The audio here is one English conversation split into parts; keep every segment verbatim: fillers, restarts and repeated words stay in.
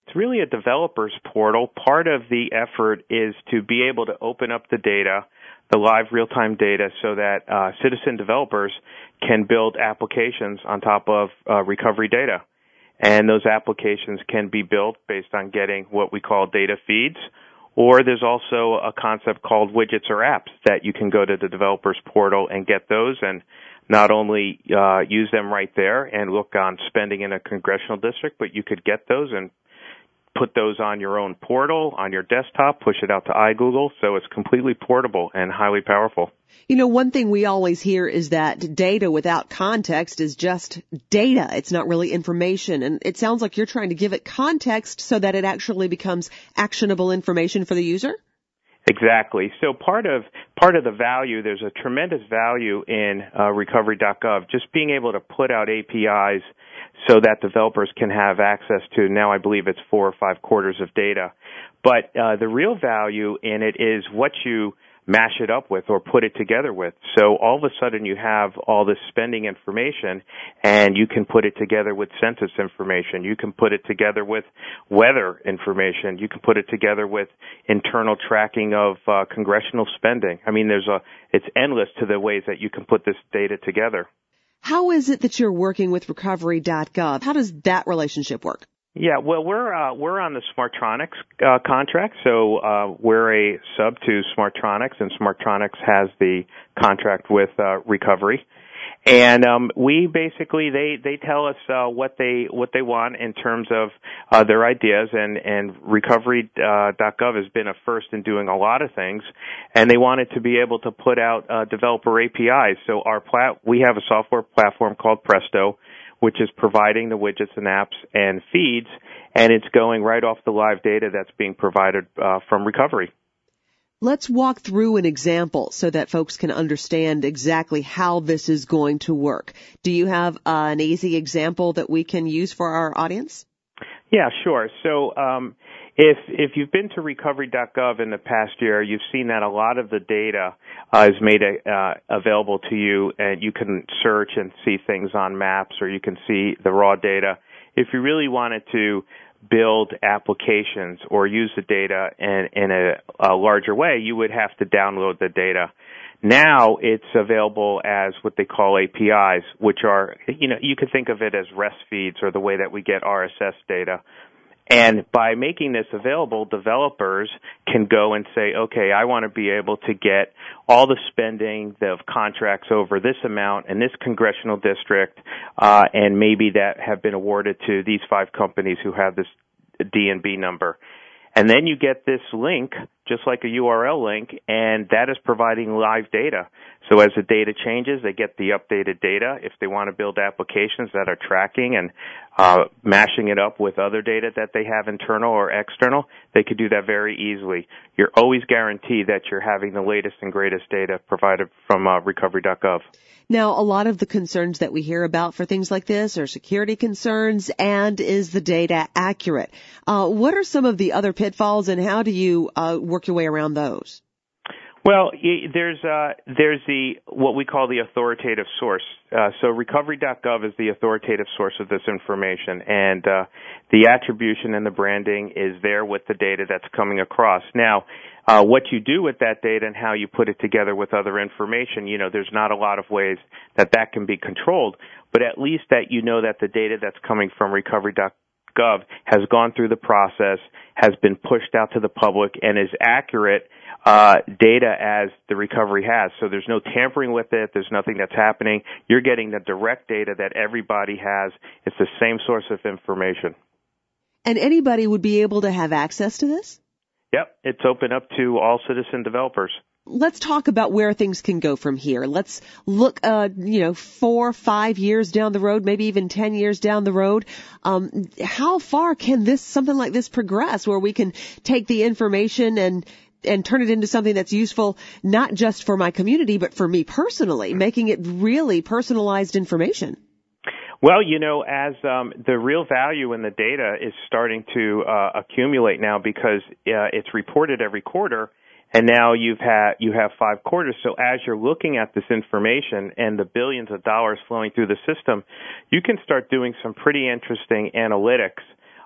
It's really a developer's portal. Part of the effort is to be able to open up the data, the live real-time data, so that uh, citizen developers can build applications on top of uh, recovery data. And those applications can be built based on getting what we call data feeds, or there's also a concept called widgets or apps that you can go to the developer's portal and get those and not only uh, use them right there and look on spending in a congressional district, but you could get those and put those on your own portal, on your desktop, push it out to iGoogle, so it's completely portable and highly powerful. You know, one thing we always hear is that data without context is just data. It's not really information, and it sounds like you're trying to give it context so that it actually becomes actionable information for the user? Exactly. So part of part of the value, there's a tremendous value in uh, recovery dot gov, just being able to put out A P Is so that developers can have access to, now I believe it's four or five quarters of data. But uh, the real value in it is what you mash it up with or put it together with. So all of a sudden you have all this spending information, and you can put it together with census information. You can put it together with weather information. You can put it together with internal tracking of uh, congressional spending. I mean, there's a it's endless to the ways that you can put this data together. How is it that you're working with recovery dot gov? How does that relationship work? Yeah, well, we're uh, we're on the Smartronix uh, contract, so uh, we're a sub to Smartronix, and Smartronix has the contract with uh, Recovery, and um, we basically they they tell us uh, what they what they want in terms of uh, their ideas, and and recovery dot gov has been a first in doing a lot of things, and they wanted to be able to put out uh, developer A P Is. So our plat we have a software platform called Presto, which is providing the widgets and apps and feeds, and it's going right off the live data that's being provided uh, from Recovery. Let's walk through an example so that folks can understand exactly how this is going to work. Do you have uh, an easy example that we can use for our audience? Yeah, sure. So um, if if you've been to recovery dot gov in the past year, you've seen that a lot of the data uh, is made uh, available to you, and you can search and see things on maps, or you can see the raw data. If you really wanted to build applications or use the data in, in a, a larger way, you would have to download the data. Now it's available as what they call A P Is, which are, you know, you could think of it as REST feeds, or the way that we get R S S data. And by making this available, developers can go and say, okay, I want to be able to get all the spending of contracts over this amount in this congressional district, uh, and maybe that have been awarded to these five companies who have this D and B number. And then you get this link, just like a U R L link, and that is providing live data. So as the data changes, they get the updated data. If they want to build applications that are tracking and uh, mashing it up with other data that they have internal or external, they could do that very easily. You're always guaranteed that you're having the latest and greatest data provided from uh, recovery dot gov. Now, a lot of the concerns that we hear about for things like this are security concerns, and is the data accurate? Uh, what are some of the other pitfalls, and how do you uh, work your way around those? Well, there's uh, there's the what we call the authoritative source. Uh, so recovery dot gov is the authoritative source of this information, and uh, the attribution and the branding is there with the data that's coming across. Now, uh, what you do with that data and how you put it together with other information, you know, there's not a lot of ways that that can be controlled, but at least that you know that the data that's coming from recovery dot gov has gone through the process, has been pushed out to the public, and is accurate uh, data as the recovery has. So there's no tampering with it. There's nothing that's happening. You're getting the direct data that everybody has. It's the same source of information. And anybody would be able to have access to this? Yep. It's open up to all citizen developers. Let's talk about where things can go from here. Let's look, uh, you know, four, five years down the road, maybe even ten years down the road. Um, how far can this, something like this progress, where we can take the information and and turn it into something that's useful, not just for my community, but for me personally, making it really personalized information? Well, you know, as um, the real value in the data is starting to uh, accumulate now, because uh, it's reported every quarter, and now you've had you have five quarters. So as you're looking at this information and the billions of dollars flowing through the system, you can start doing some pretty interesting analytics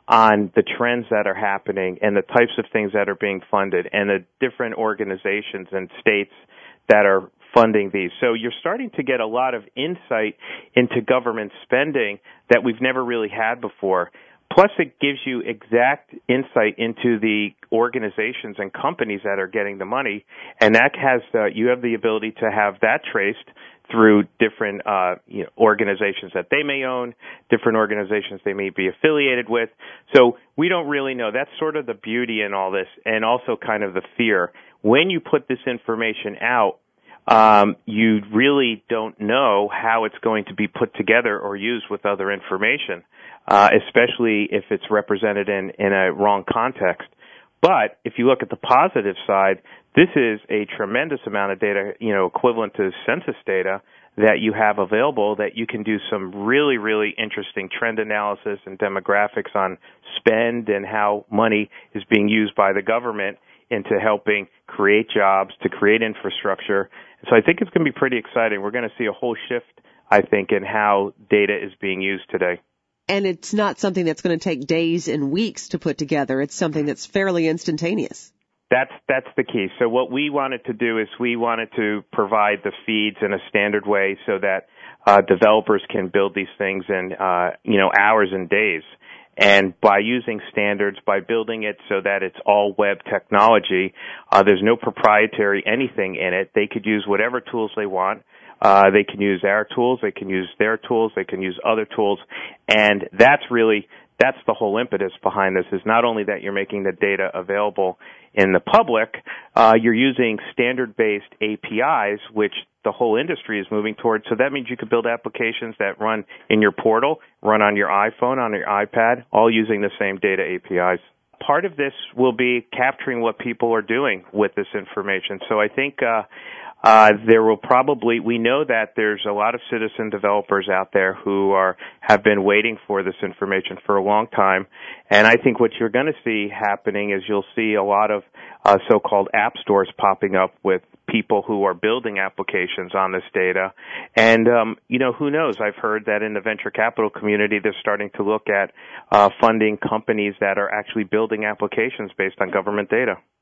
on the trends that are happening and the types of things that are being funded and the different organizations and states that are funding these. So you're starting to get a lot of insight into government spending that we've never really had before. Plus, it gives you exact insight into the organizations and companies that are getting the money, and that has uh, you have the ability to have that traced through different uh, you know, organizations that they may own, different organizations they may be affiliated with. So we don't really know. That's sort of the beauty in all this, and also kind of the fear. When you put this information out, Um, you really don't know how it's going to be put together or used with other information, uh, especially if it's represented in, in a wrong context. But if you look at the positive side, this is a tremendous amount of data, you know, equivalent to census data that you have available that you can do some really, really interesting trend analysis and demographics on spend and how money is being used by the government into helping create jobs, to create infrastructure. So I think it's going to be pretty exciting. We're going to see a whole shift, I think, in how data is being used today. And it's not something that's going to take days and weeks to put together. It's something that's fairly instantaneous. That's that's the key. So what we wanted to do is we wanted to provide the feeds in a standard way so that uh, developers can build these things in uh, you know hours and days. And by using standards, by building it so that it's all web technology, uh, there's no proprietary anything in it. They could use whatever tools they want. Uh, they can use our tools. They can use their tools. They can use other tools. And that's really, that's the whole impetus behind this, is not only that you're making the data available in the public, uh, you're using standard-based A P Is, which the whole industry is moving towards. So that means you could build applications that run in your portal, run on your iPhone, on your iPad, all using the same data A P Is. Part of this will be capturing what people are doing with this information. So I think uh, uh, there will probably, we know that there's a lot of citizen developers out there who are have been waiting for this information for a long time. And I think what you're going to see happening is you'll see a lot of uh, so-called app stores popping up with people who are building applications on this data. And, um, you know, who knows? I've heard that in the venture capital community, they're starting to look at uh, funding companies that are actually building applications based on government data.